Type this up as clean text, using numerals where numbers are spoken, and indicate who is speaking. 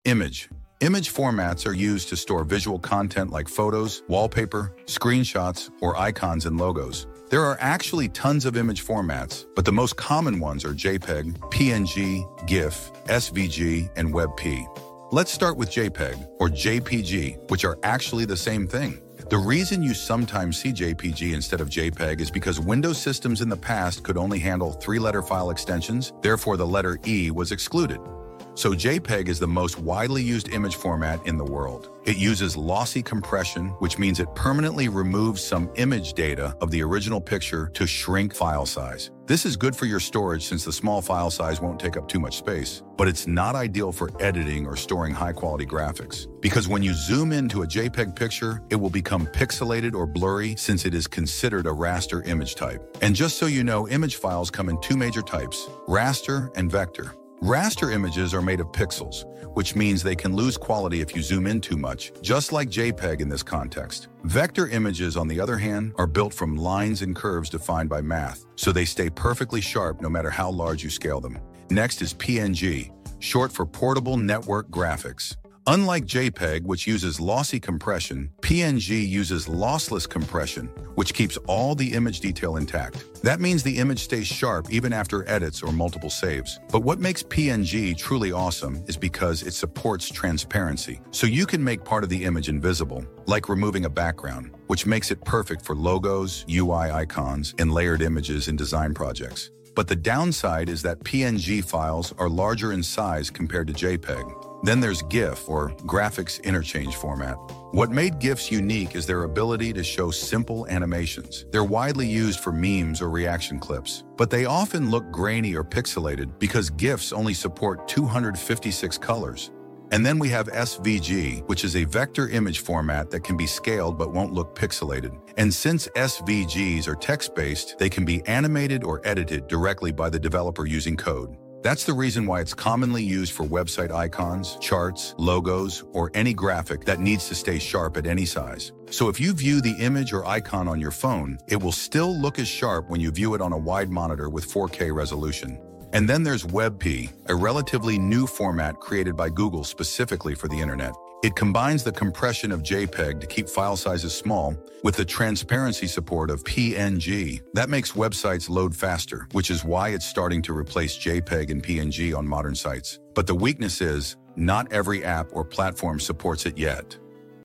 Speaker 1: Image. Image formats are used to store visual content like photos, wallpaper, screenshots, or icons and logos. There are actually tons of image formats, but the most common ones are JPEG, PNG, GIF, SVG, and WebP. Let's start with JPEG, or JPG, which are actually the same thing. The reason you sometimes see JPG instead of JPEG is because Windows systems in the past could only handle 3-letter file extensions, therefore the letter E was excluded. So JPEG is the most widely used image format in the world. It uses lossy compression, which means it permanently removes some image data of the original picture to shrink file size. This is good for your storage since the small file size won't take up too much space, but it's not ideal for editing or storing high-quality graphics. Because when you zoom into a JPEG picture, it will become pixelated or blurry since it is considered a raster image type. And just so you know, image files come in 2 major types, raster and vector. Raster images are made of pixels, which means they can lose quality if you zoom in too much, just like JPEG in this context. Vector images, on the other hand, are built from lines and curves defined by math, so they stay perfectly sharp no matter how large you scale them. Next is PNG, short for Portable Network Graphics. Unlike JPEG, which uses lossy compression, PNG uses lossless compression, which keeps all the image detail intact. That means the image stays sharp even after edits or multiple saves. But what makes PNG truly awesome is because it supports transparency, so you can make part of the image invisible, like removing a background, which makes it perfect for logos, UI icons, and layered images in design projects. But the downside is that PNG files are larger in size compared to JPEG. Then there's GIF, or Graphics Interchange Format. What made GIFs unique is their ability to show simple animations. They're widely used for memes or reaction clips, but they often look grainy or pixelated because GIFs only support 256 colors. And then we have SVG, which is a vector image format that can be scaled but won't look pixelated. And since SVGs are text-based, they can be animated or edited directly by the developer using code. That's the reason why it's commonly used for website icons, charts, logos, or any graphic that needs to stay sharp at any size. So if you view the image or icon on your phone, it will still look as sharp when you view it on a wide monitor with 4K resolution. And then there's WebP, a relatively new format created by Google specifically for the internet. It combines the compression of JPEG to keep file sizes small with the transparency support of PNG. That makes websites load faster, which is why it's starting to replace JPEG and PNG on modern sites. But the weakness is, not every app or platform supports it yet.